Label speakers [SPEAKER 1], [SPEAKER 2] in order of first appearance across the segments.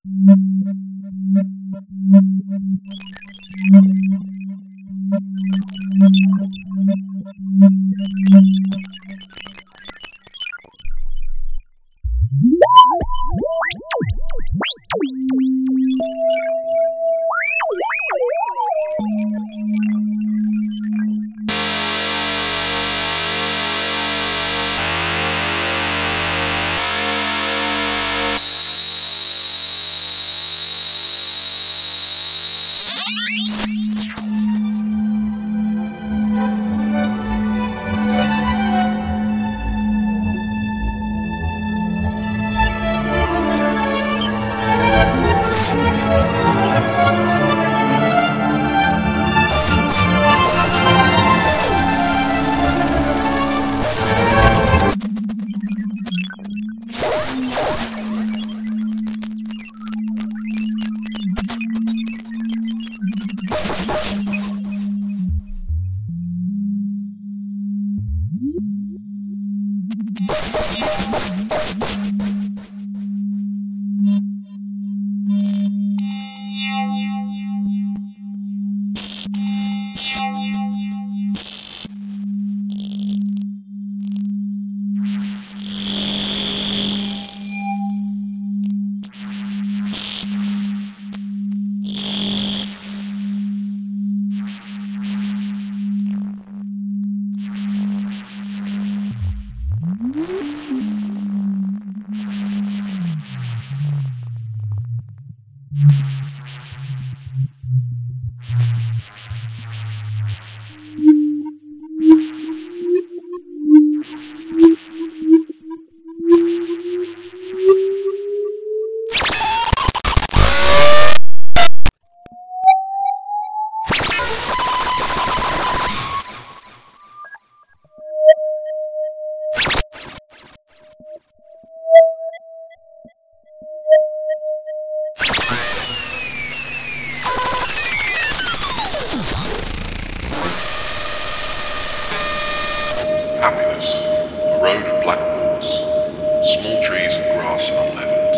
[SPEAKER 1] Happiness, a road of black walls, small trees and grass unleavened,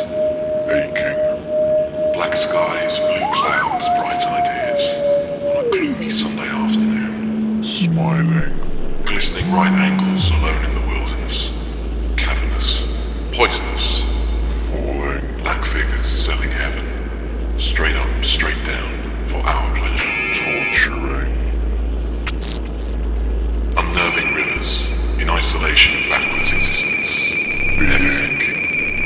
[SPEAKER 1] aching, black skies, blue clouds, bright ideas, on a gloomy Sunday afternoon,
[SPEAKER 2] smiling,
[SPEAKER 1] glistening right angles alone in the wilderness, cavernous, poisonous,
[SPEAKER 2] falling,
[SPEAKER 1] black figures selling heaven, straight up, straight down, for our pleasure,
[SPEAKER 2] torturing,
[SPEAKER 1] unnerving rivers, in isolation of Blackwood's existence, never thinking,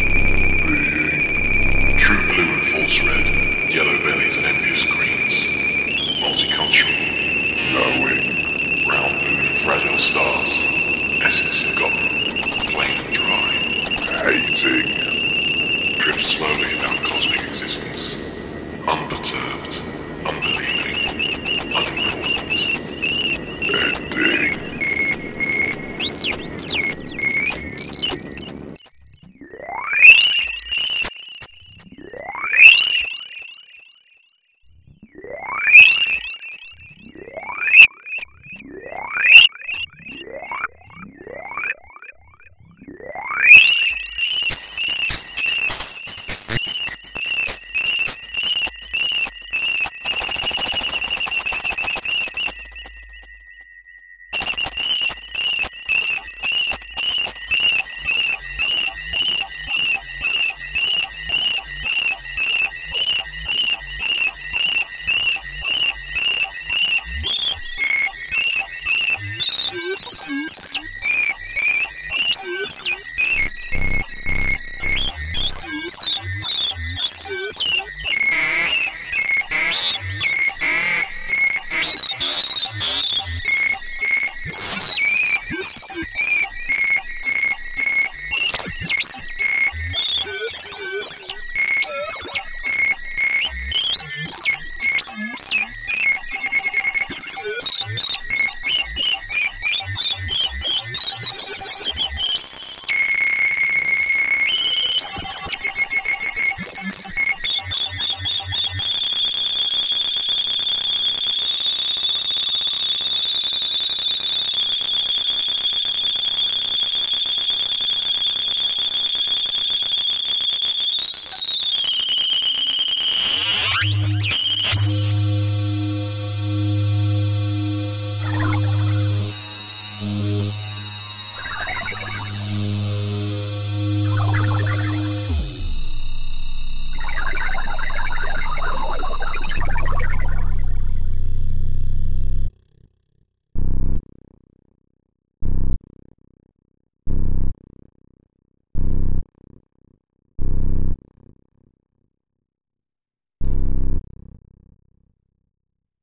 [SPEAKER 2] being,
[SPEAKER 1] true blue and false red, yellow bellies and envious greens, multicultural,
[SPEAKER 2] knowing,
[SPEAKER 1] round moon and fragile stars, essence forgotten, flame and dry,
[SPEAKER 2] hating,
[SPEAKER 1] drift slowly about cosmic existence, unperturbed, unbelieving, unimportant,
[SPEAKER 2] ending.